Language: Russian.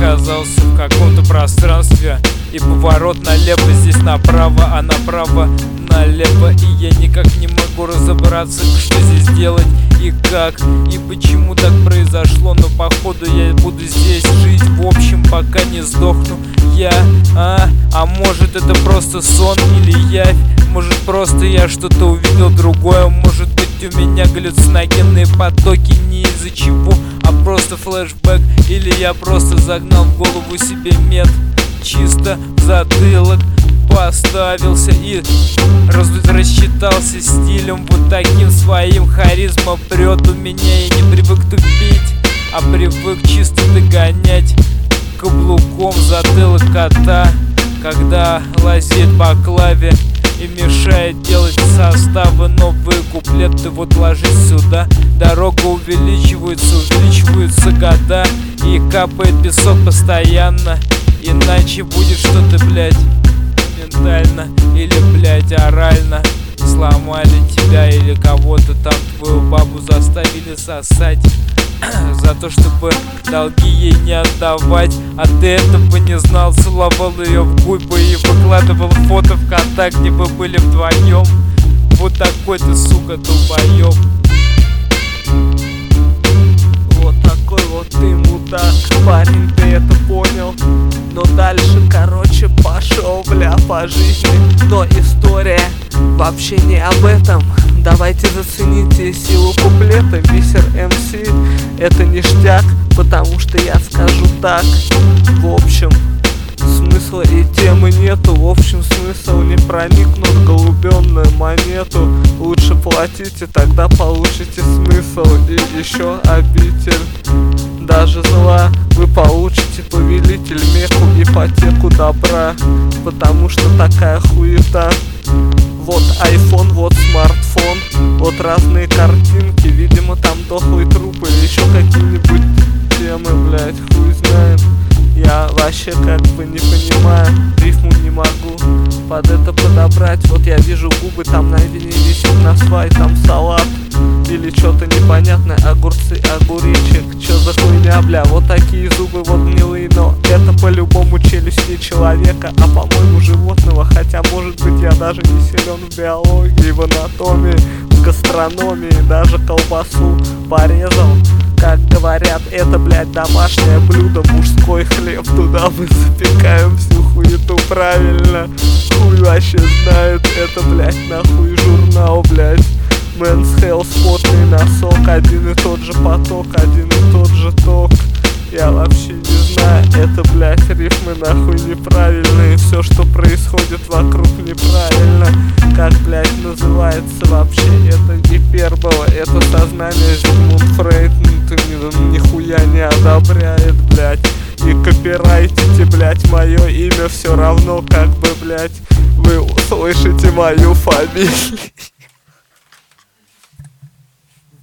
оказался в каком-то пространстве, и поворот налево, здесь направо, а направо налево. И я никак не могу разобраться, что здесь делать и как, и почему так произошло. Но походу я буду здесь жить, в общем, пока не сдохну я. А может это просто сон или явь? Может просто я что-то увидел другое? Может быть у меня галлюциногенные потоки не из-за чего, а просто флешбэк? Или я просто загнал в голову себе мед, чисто в затылок поставился и рассчитался стилем вот таким своим. Харизма прет у меня, я не привык тупить, а привык чисто догонять каблуком затылок кота, когда лазит по клаве и мешает делать составы. Новые куплеты вот ложись сюда. Дорога увеличиваются года, и капает песок постоянно. Иначе будет что-то, блять, ментально или, блять, орально. Сломали тебя или кого-то там, твою бабу заставили сосать за то, чтобы долги ей не отдавать. А ты этого не знал, целовал ее в губы и выкладывал фото в контакт, где вы были вдвоем. Вот такой ты, сука, долбоёб. Вот такой вот ты мудак, парень, ты это понял? Но дальше, короче, пошел, бля, по жизни. Но история вообще не об этом. Давайте зацените силу куплета. Бисер МС — это ништяк, потому что я скажу так. В общем, смысла и темы нету. В общем, смысл не проникнут в голубенную монету. Лучше платите, тогда получите смысл. И еще обитель даже зла вы получите, повелитель меху, ипотеку добра, потому что такая хуета. Вот iPhone, вот смартфон, вот разные картинки, видимо там дохлый труп или еще какие-нибудь темы, блять, хуй знает. Я вообще как бы не понимаю, рифму не могу под это подобрать. Вот я вижу губы, там на вине висит на свай, там салат или что-то непонятное, огурцы, огуречек, чё за хуйня, бля, вот такие зубы, вот гнилые, но это по-любому челюсть не человека, а по-моему животного, хотя может быть я даже не силен в биологии, в анатомии, в гастрономии, даже колбасу порезал. Как говорят, это, блядь, домашнее блюдо, мужской хлеб, туда мы запекаем всю хуету правильно. Хуй вообще знает, это, блядь, нахуй журнал, блядь. Men's Health, потный носок, один и тот же поток, один и тот же ток. Я вообще не знаю, это, блядь, рифмы нахуй неправильные. Все, что происходит вокруг, неправильно. Как, блядь, называется вообще? Это гипербола, это сознание. Зигмунд Фрейд нихуя не одобряет, блядь. И копирайтите, блядь, мое имя, все равно как бы, блядь, вы услышите мою фамилию.